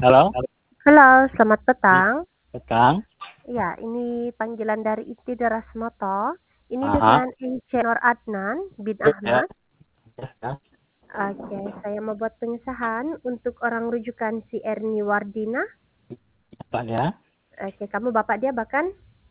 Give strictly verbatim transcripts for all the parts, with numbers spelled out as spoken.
Halo? Halo, selamat Iya, petang. petang. Iya, ini panggilan dari Inti Deras Moto. Ini Heeh. dengan Nur Adnan bin Iya iya. Ahmad. Iya iya. Oke, saya mau buat pengesahan untuk orang rujukan si Erni Wardina. Pak ya. Oke, kamu bapak dia bahkan?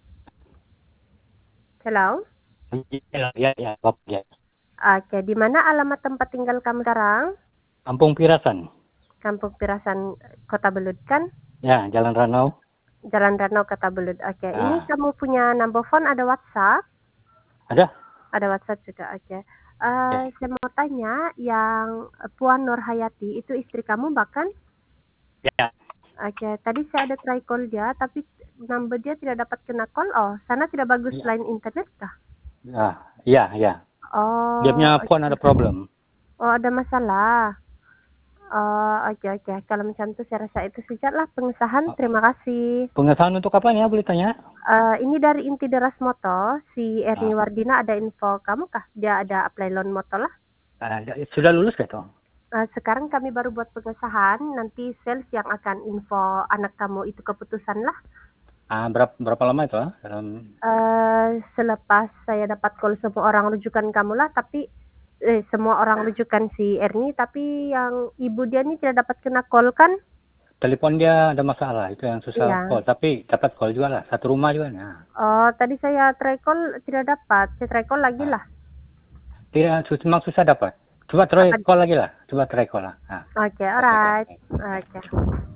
Halo? Iya iya iya, bapak ya. Oke, di mana alamat tempat tinggal kamu sekarang? Kampung Pirasan. Kampung Pirasan, Kota Belud kan? Ya, Jalan Ranau. Jalan Danau, Kota Belud. Oke, ini Nah, kamu punya number phone, ada WhatsApp? ada? Ada WhatsApp juga, oke. Oke. Eh, saya mau tanya, yang Puan Nur Hayati itu istri kamu bahkan? Ya. Oke, tadi saya ada try call dia, tapi number dia tidak dapat kena call. Oh, sana tidak bagus Iya. line internet kah? Ya, iya iya. Dia punya Oh, phone ada oke. problem. Oh, ada masalah. Oh, oke oke. Kalau macam itu saya rasa itu saja lah pengesahan. Oh, Terima kasih. pengesahan untuk apa ya, boleh tanya? Eh, ini dari Inti Deras Moto, si Erni Ah, Wardina ada info kamu kah? Dia ada apply loan moto lah. ada. Sudah lulus gitu? Eh, sekarang kami baru buat pengesahan, nanti sales yang akan info anak kamu itu keputusan lah. Ah, berapa berapa lama itu ah? Dalam Eh, selepas saya dapat call semua orang rujukan kamu lah, tapi eh, semua orang rujukan si Erni, tapi yang ibu dia ini tidak dapat kena call kan? telepon dia ada masalah, itu yang susah Iya. call. Tapi dapat call juga lah, satu rumah juga. Nah, Oh, tadi saya try call tidak dapat. Saya try call lagi ah. lah. Dia sus- memang susah dapat. Coba try Apa? call lagi lah. Coba try call lah. Nah, Oke, oke, oke. alright. Oke. Oke.